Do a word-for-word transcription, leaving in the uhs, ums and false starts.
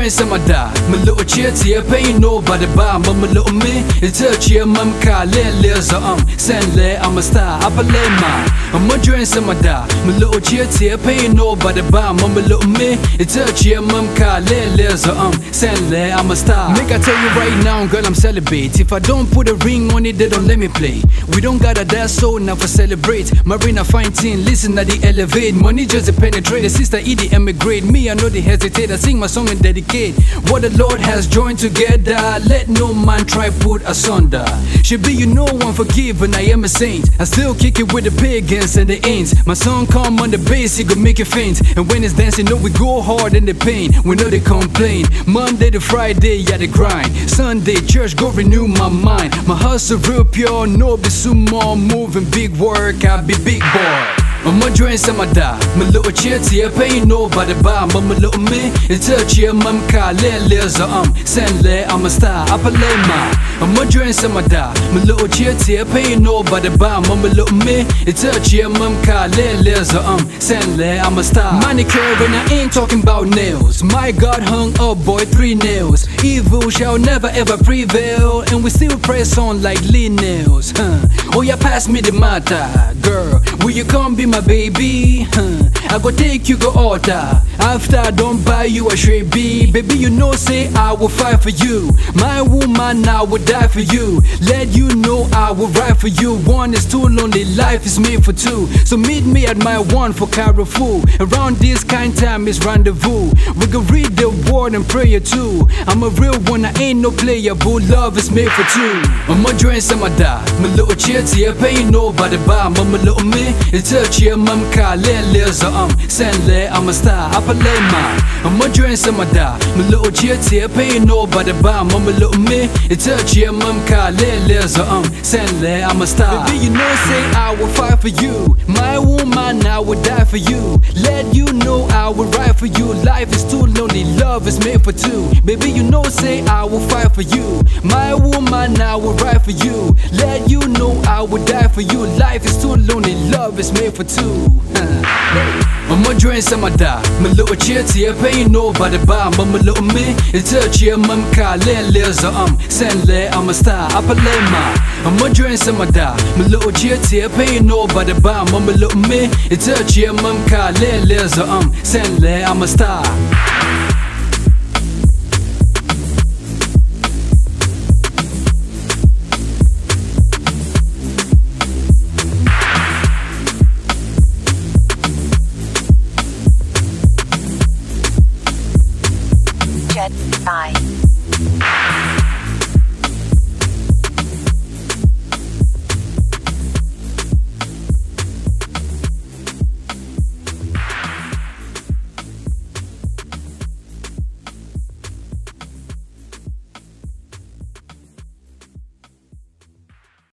joint some of that. My little chits here, pay nobody by. My little me, it's a cheer, mum car, let um, send le, I'm a star, up a lema. I'm a joint some of that. My little chits here, pay nobody by. My little me, it's a cheer, mum car, let um, send le, I'm a star. Make I tell you right now, girl, I'm celebrate. If I don't put a ring on it, they don't let me play. We don't got a dance so now for celebrate. Marina fine teen, listen at the elevate. Money just a penetrate. The sister E D emigrate. Me, I know they hesitate. I sing my song and dedicate what the Lord has joined together. Let no man try put asunder. Should be you know one forgiven. I am a saint. I still kick it with the pagans and the ain'ts. My song come on the bass, it go make it faint. And when it's dancing, know we go hard in the pain. We know they complain. Monday to Friday, yeah they grind. Sunday church go renew my mind. My hustle real pure, no be sumo, moving big work. I be big boy. I'm a joint some of that. My little chits here, pay nobody by. My little me, it's a cheer, mum car, let um, send le, I'm a star, up a lema. I'm a joint some of that. My little chits here, pay nobody by. My little me, it's a cheer, mum car, let um, send le, I'm a star. Manicure and I ain't talking about nails. My God hung up, boy, three nails. Evil shall never ever prevail, and we still press on like Lee nails. Huh? Oh yeah, pass me the matter, girl. Will you come be my baby? Huh? I go take you go altar. After I don't buy you a straight B, baby you know say I will fight for you. My woman I will die for you. Let you know I will ride for you. One is too lonely, life is made for two. So meet me at my one for Carrefour. Around this kind time is rendezvous. We can read the word and prayer too. I'm a real one, I ain't no player, but love is made for two. I'm a joint some of that. My little chits here, pay nobody by. My little me, it's a cheer, mum car, let um, send le, I'm a star, up a lema. I'm a joint some of that. My little chits here, pay nobody by. My little me, it's a cheer, mum car, let um, send le, I'm a star. Baby, you know say I will fight for you. My woman, I will die for you. Let you know I will ride for you. Life is too lonely, love is made for two. Baby, you know say I will fight for you. My woman, I will ride for you. Let you know I will die for you. Life is too lonely, love is made for two. I'm a joint some of that. My little chits here, pay nobody by. My little me, it's a cheer, mum car, let um, send le, I'm a star, up a lema. I'm a joint some of that. My little chits here, pay nobody by. My little me, it's a cheer, mum car, let um, send le, I'm a star.